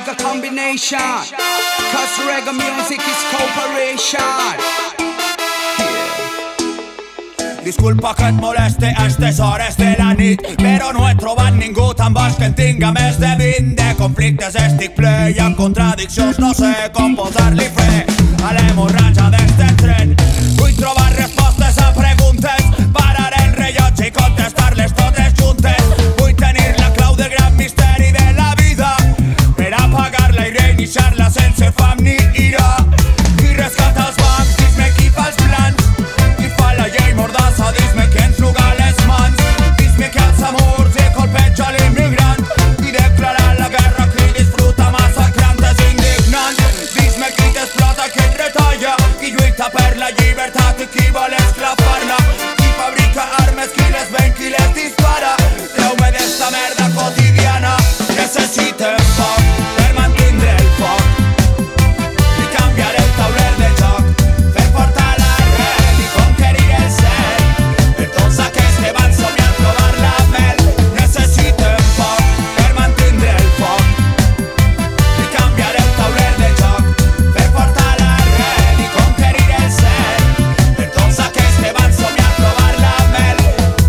reggae combination, cause reggae music is cooperation. Disculpa que et moleste a estes hores de la nit, però no he trobat ningú tan baix que en tinga més de 20. De conflictes estic ple i en contradiccions no sé com posar-li fre a l'hemorratja d'este tren. Vull trobar respostes a preguntes, parar el rellotge i contestar-les totes juntes. Vull tenir la clau del gran misteri de la vida per apagar-la i reiniciar-la sense fam ni ira. Qui rescata els bancs, dis-me qui fa els plans, qui fa la llei mordassa, dis-me qui ens juga les mans. Dis-me qui alça murs i colpeja l'immigrant i declarar la guerra qui disfruta massacrant és indignant. Dis-me qui t'explota, qui et retalla, qui lluita per la llibertat i qui vol esclafar-la, qui fabrica armes, qui les ven, qui les dispara. Treu-me d'esta merda quotidiana. Necessitem foc per mantindre el foc i canviar el tauler de joc, fer portar l'arrel i conquerir el cel per tots aquells que van somiar trobar la mel. Necessitem foc per mantindre el foc i canviar el tauler de joc, fer portar l'arrel i conquerir el cel per tots aquells que van somiar trobar la mel.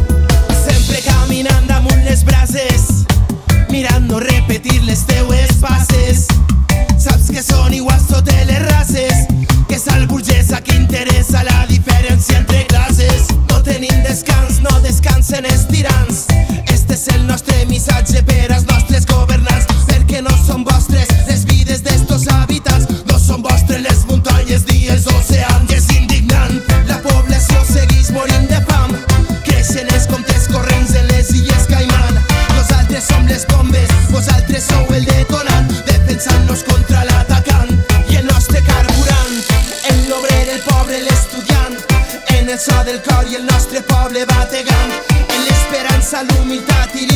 Sempre caminant damunt les brases, mirando repetir les teues passes. Saps que són iguals totes les races, que és el burgès a qui interessa la diferència entre classes. No tenim descans, no descansen els tirans. Este és el nostre missatge per als nostres governants, perquè no són vostres les vides d'estos habitants, no són vostres les muntanyes ni els oceans. És indignant, la població segueix morint de fam, creixen els comptes corrents en les illes Caiman. Nosaltres som les bombes, vosaltres sou el detonant, defensant-nos contra l'atacant i el nostre carburant. El l'obrer, el pobre, l'estudiant, en el so del cor i el nostre poble bategant, en l'esperança, l'humilitat i